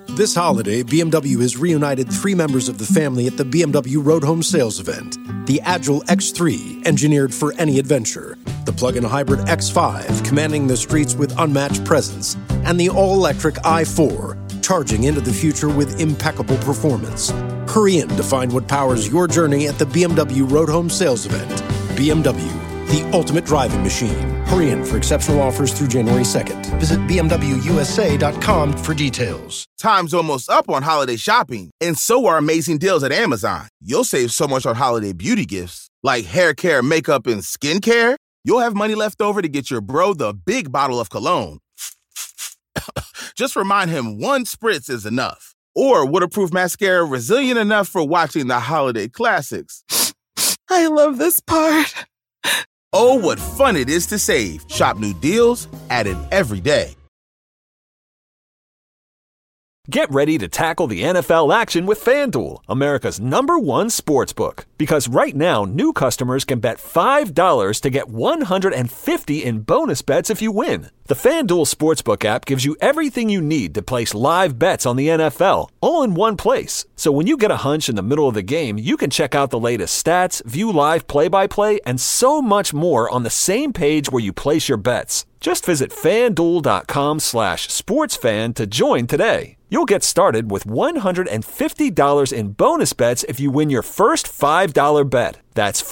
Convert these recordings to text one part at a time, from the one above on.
This holiday, BMW has reunited 3 members of the family at the BMW Road Home Sales event. The Agile X3, engineered for any adventure. The plug-in hybrid X5, commanding the streets with unmatched presence. And the all-electric i4, charging into the future with impeccable performance. Hurry in to find what powers your journey at the BMW Road Home Sales event. BMW, the ultimate driving machine. Hurry in for exceptional offers through January 2nd. Visit BMWUSA.com for details. Time's almost up on holiday shopping, and so are amazing deals at Amazon. You'll save so much on holiday beauty gifts, like hair care, makeup, and skincare. You'll have money left over to get your bro the big bottle of cologne. Just remind him 1 spritz is enough. Or waterproof mascara resilient enough for watching the holiday classics. I love this part. Oh, what fun it is to save. Shop new deals, added every day. Get ready to tackle the NFL action with FanDuel, America's #1 sportsbook. Because right now, new customers can bet $5 to get $150 in bonus bets if you win. The FanDuel Sportsbook app gives you everything you need to place live bets on the NFL, all in one place. So when you get a hunch in the middle of the game, you can check out the latest stats, view live play-by-play, and so much more on the same page where you place your bets. Just visit FanDuel.com/sportsfan to join today. You'll get started with $150 in bonus bets if you win your first $5 bet. That's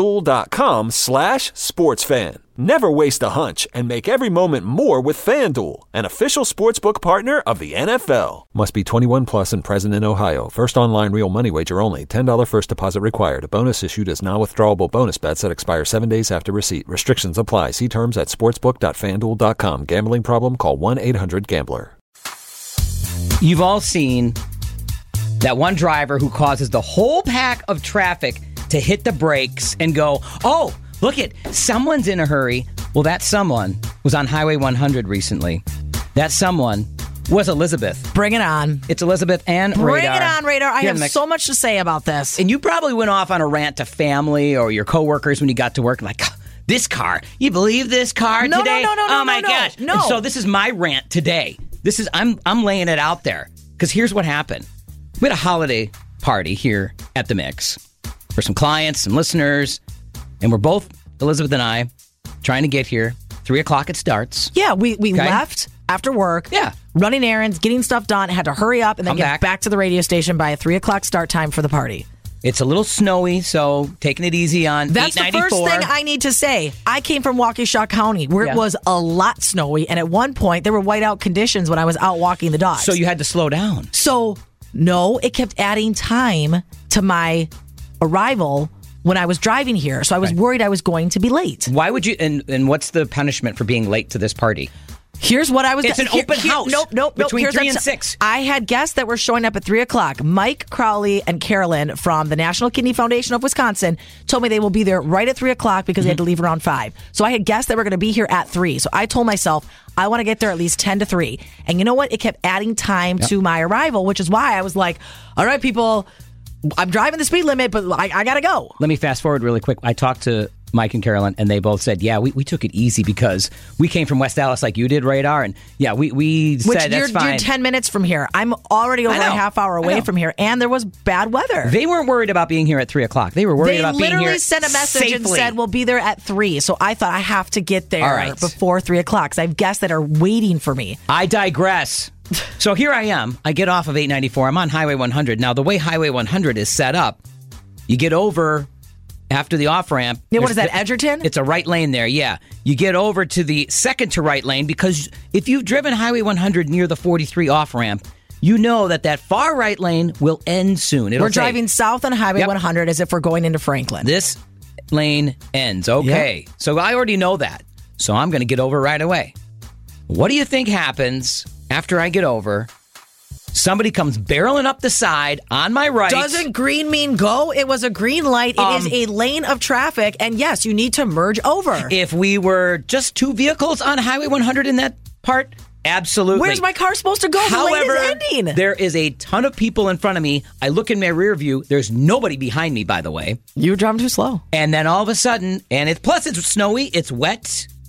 FanDuel.com/sportsfan. Never waste a hunch and make every moment more with FanDuel, an official sportsbook partner of the NFL. Must be 21 plus and present in Ohio. First online real money wager only. $10 first deposit required. A bonus issued as non-withdrawable bonus bets that expire 7 days after receipt. Restrictions apply. See terms at sportsbook.fanduel.com. Gambling problem? Call 1-800-GAMBLER. You've all seen that one driver who causes the whole pack of traffic to hit the brakes and go, oh, look it, someone's in a hurry. Well, that someone was on Highway 100 recently. That someone was Elizabeth. Bring it on. It's Elizabeth and Radar. Bring it on, Radar. I have so much to say about this. And you probably went off on a rant to family or your coworkers when you got to work, like, this car, you believe this car today? No, oh my gosh. No. And so this is my rant today. I'm laying it out there because here's what happened. We had a holiday party here at The Mix for some clients, some listeners, and we're both, Elizabeth and I, trying to get here. 3 o'clock it starts. Yeah, we left after work. Yeah. Running errands, getting stuff done, had to hurry up and then get back to the radio station by a 3 o'clock start time for the party. It's a little snowy, so taking it easy on 894. That's the first thing I need to say. I came from Waukesha County, where it was a lot snowy, and at one point, there were whiteout conditions when I was out walking the dogs. So you had to slow down. So, no, it kept adding time to my arrival when I was driving here. So I was worried I was going to be late. Why would you, and what's the punishment for being late to this party? Here's what I was... It's an open house. Nope. Between 3 and 6. I had guests that were showing up at 3 o'clock. Mike Crowley and Carolyn from the National Kidney Foundation of Wisconsin told me they will be there right at 3 o'clock because they had to leave around 5. So I had guests that were going to be here at 3. So I told myself, I want to get there at least 10 to 3. And you know what? It kept adding time to my arrival, which is why I was like, all right, people, I'm driving the speed limit, but I got to go. Let me fast forward really quick. I talked to Mike and Carolyn, and they both said, yeah, we took it easy because we came from West Dallas like you did, Radar, and yeah, we said that's fine. You're 10 minutes from here. I'm already over a half hour away from here, and there was bad weather. They weren't worried about being here at 3 o'clock. They were worried about being here They literally sent a message safely. And said, we'll be there at 3. So I thought I have to get there before 3 o'clock because I have guests that are waiting for me. I digress. So here I am. I get off of 894. I'm on Highway 100. Now, the way Highway 100 is set up, you get over... After the off-ramp... Yeah, what is that, Edgerton? It's a right lane there, yeah. You get over to the second to right lane because if you've driven Highway 100 near the 43 off-ramp, you know that far right lane will end soon. We're driving south on Highway 100 as if we're going into Franklin. This lane ends. Okay. Yep. So I already know that. So I'm going to get over right away. What do you think happens after I get over? Somebody comes barreling up the side on my right. Doesn't green mean go? It was a green light. It is a lane of traffic. And yes, you need to merge over. If we were just 2 vehicles on Highway 100 in that part, absolutely. Where's my car supposed to go? However, the lane is ending. There is a ton of people in front of me. I look in my rear view. There's nobody behind me, by the way. You were driving too slow. And then all of a sudden, and plus it's snowy, it's wet.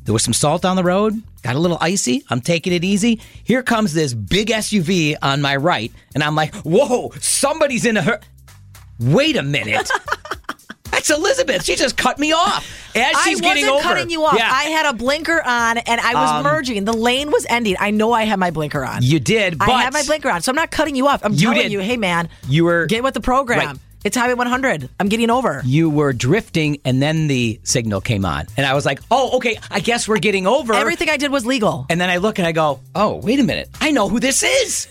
There was some salt on the road. Got a little icy. I'm taking it easy. Here comes this big SUV on my right. And I'm like, whoa, somebody's in a hurry. Wait a minute. That's Elizabeth. She just cut me off as she's getting over. I wasn't cutting you off. Yeah. I had a blinker on, and I was merging. The lane was ending. I know I had my blinker on. You did, but I had my blinker on, so I'm not cutting you off. I'm telling you, hey, man, get with the program. Right. It's Highway 100. I'm getting over. You were drifting, and then the signal came on. And I was like, oh, okay, I guess we're getting over. Everything I did was legal. And then I look and I go, oh, wait a minute. I know who this is.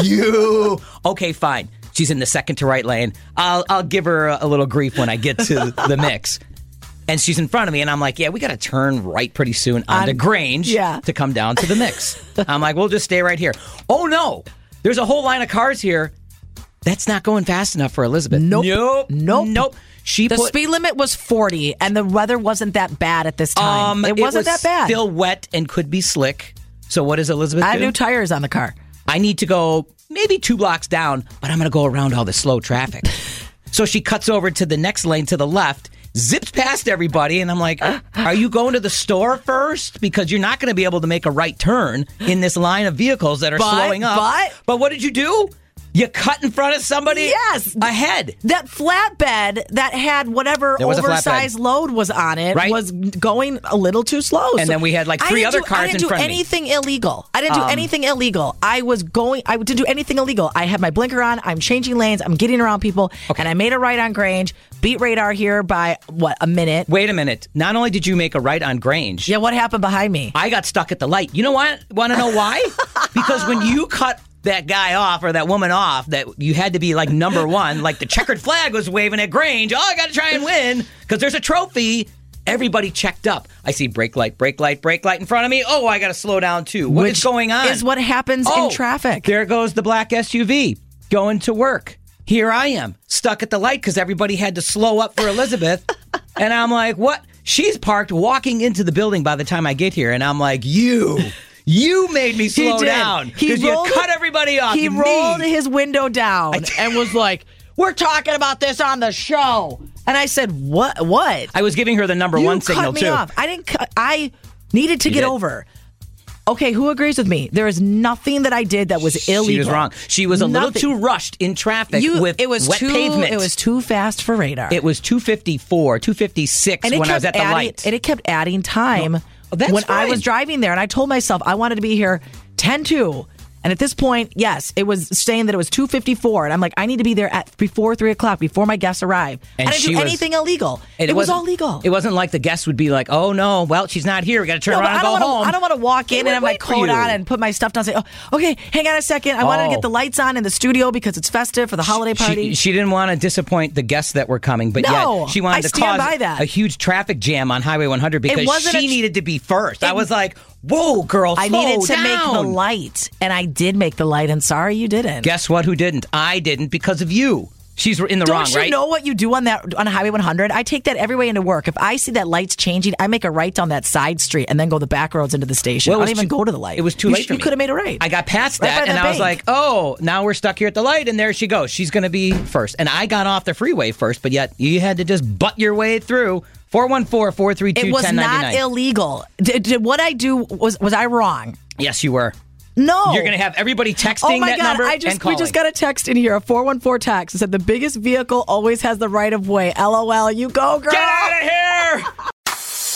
You. Okay, fine. She's in the second to right lane. I'll give her a little grief when I get to the mix. And she's in front of me, and I'm like, yeah, we got to turn right pretty soon onto Grange to come down to the mix. I'm like, we'll just stay right here. Oh, no. There's a whole line of cars here. That's not going fast enough for Elizabeth. Nope. The speed limit was 40, and the weather wasn't that bad at this time. It wasn't that bad. Still wet and could be slick. So what does Elizabeth do? I have new tires on the car. I need to go maybe 2 blocks down, but I'm going to go around all the slow traffic. So she cuts over to the next lane to the left, zips past everybody, and I'm like, are you going to the store first? Because you're not going to be able to make a right turn in this line of vehicles that are slowing up. But what did you do? You cut in front of somebody? Yes. Ahead. That flatbed that had whatever oversized load was on it was going a little too slow. And then we had like 3 other cars in front of me. I didn't do anything illegal. I didn't do anything illegal. I didn't do anything illegal. I had my blinker on. I'm changing lanes. I'm getting around people. Okay. And I made a right on Grange. Beat radar here by, a minute. Wait a minute. Not only did you make a right on Grange. Yeah, what happened behind me? I got stuck at the light. You know what? Want to know why? Because when you cut that guy off or that woman off, that you had to be like number one, like the checkered flag was waving at Grange. Oh, I got to try and win because there's a trophy. Everybody checked up. I see brake light in front of me. Oh, I got to slow down too. What is going on? Is what happens in traffic. There goes the black SUV going to work. Here I am stuck at the light because everybody had to slow up for Elizabeth. And I'm like, what? She's parked walking into the building by the time I get here. And I'm like, You made me slow down because you cut everybody off. He rolled his window down and was like, we're talking about this on the show. And I said, what? I was giving her the number one signal, too. You cut me off. I didn't cut. I needed to get over. Okay, who agrees with me? There is nothing that I did that was illegal. She was wrong. She was a little too rushed in traffic with wet pavement. It was too fast for radar. It was 254, 256 when I was at the light. And it kept adding time. When I was driving there, and I told myself I wanted to be here 10-2. And at this point, yes, it was saying that it was 2:54, and I'm like, I need to be there before 3 o'clock, before my guests arrive. And I didn't do anything illegal. It was all legal. It wasn't like the guests would be like, oh no, well, she's not here. We got to turn around and go home. I don't want to walk in and have my coat on and put my stuff down and say, oh, okay, hang on a second. I wanted to get the lights on in the studio because it's festive for the holiday party. She didn't want to disappoint the guests that were coming, but yet she wanted to cause a huge traffic jam on Highway 100 because she needed to be first. I was like, whoa, girl, slow down. I needed to make the light, and I did make the light, and sorry you didn't. Guess what? Who didn't? I didn't because of you. She's in the wrong, right? Don't you know what you do on Highway 100? I take that every way into work. If I see that light's changing, I make a right down that side street and then go the back roads into the station. I don't even go to the light. It was too late for me. You could have made a right. I got past that, and I was like, oh, now we're stuck here at the light, and there she goes. She's going to be first. And I got off the freeway first, but yet you had to just butt your way through. 414-432-1099. It was not illegal. Did what I do, was I wrong? Yes, you were. No. You're going to have everybody texting that number and calling. We just got a text in here, a 414 text. It said, the biggest vehicle always has the right of way. LOL, you go, girl. Get out of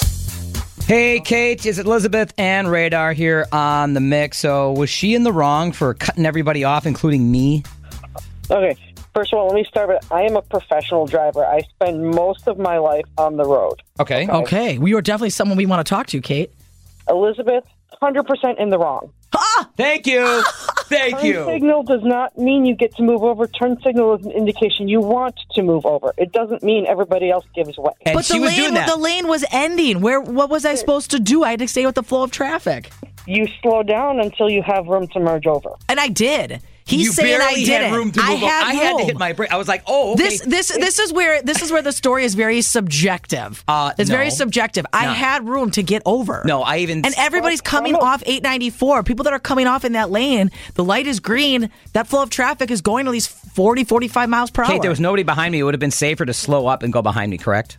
here. Hey, Kate, is it Elizabeth and Radar here on the mix? So was she in the wrong for cutting everybody off, including me? Okay. First of all, let me start with, I am a professional driver. I spend most of my life on the road. Okay. We are definitely someone we want to talk to, Kate. Elizabeth, 100% in the wrong. Ah! Thank you. Thank you. Turn signal does not mean you get to move over. Turn signal is an indication you want to move over. It doesn't mean everybody else gives way. And but she was doing that. The lane was ending. What was I supposed to do? I had to stay with the flow of traffic. You slow down until you have room to merge over. And I did. He's saying I didn't. Had room to move I had to hit my brake. I was like, oh, okay. This is where the story is very subjective. It's very subjective. I had room to get over. No, and everybody's coming off 894. People that are coming off in that lane, the light is green. That flow of traffic is going at least 40, 45 miles per hour. Kate, there was nobody behind me. It would have been safer to slow up and go behind me, correct?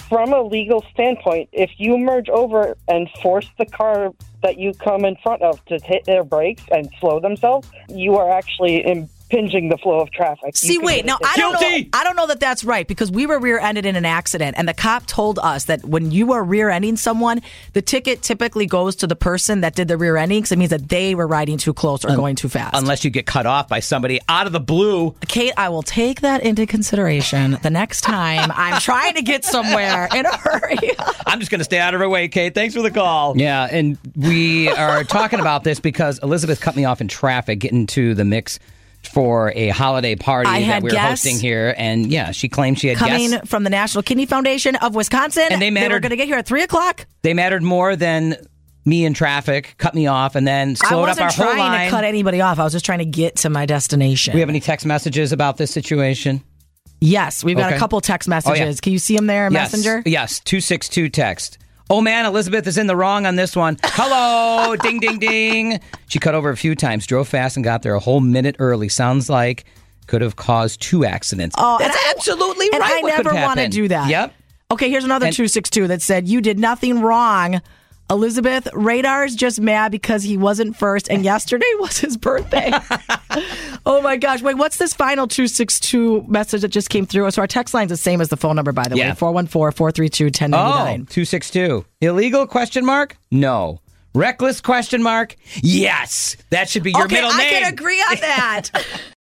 from a legal standpoint, if you merge over and force the car that you come in front of to hit their brakes and slow themselves, you are actually impinging the flow of traffic. See, wait, now I don't know that that's right, because we were rear-ended in an accident, and the cop told us that when you are rear-ending someone, the ticket typically goes to the person that did the rear-ending, because it means that they were riding too close or going too fast. Unless you get cut off by somebody out of the blue. Kate, I will take that into consideration the next time I'm trying to get somewhere in a hurry. I'm just going to stay out of her way, Kate. Thanks for the call. Yeah, and we are talking about this because Elizabeth cut me off in traffic getting to the mix for a holiday party that we were hosting here. And yeah, she claimed she had coming guests from the National Kidney Foundation of Wisconsin. And they were going to get here at 3 o'clock. They mattered more than me in traffic, cut me off, and then slowed up our whole line. I wasn't trying to cut anybody off. I was just trying to get to my destination. We have any text messages about this situation? Yes, we've got a couple text messages. Oh, yeah. Can you see them there, Messenger? Yes, 262 text. Oh, man, Elizabeth is in the wrong on this one. Hello, ding, ding, ding. She cut over a few times, drove fast, and got there a whole minute early. Sounds like could have caused 2 accidents. Oh, that's absolutely right. And I never want to do that. Yep. Okay, here's another 262 that said, you did nothing wrong. Elizabeth, Radar's just mad because he wasn't first, and yesterday was his birthday. Oh, my gosh. Wait, what's this final 262 message that just came through? So our text line's the same as the phone number, by the way, 414-432-1099. Oh, 262. Illegal, question mark? No. Reckless, question mark? Yes. That should be your middle name. I can agree on that.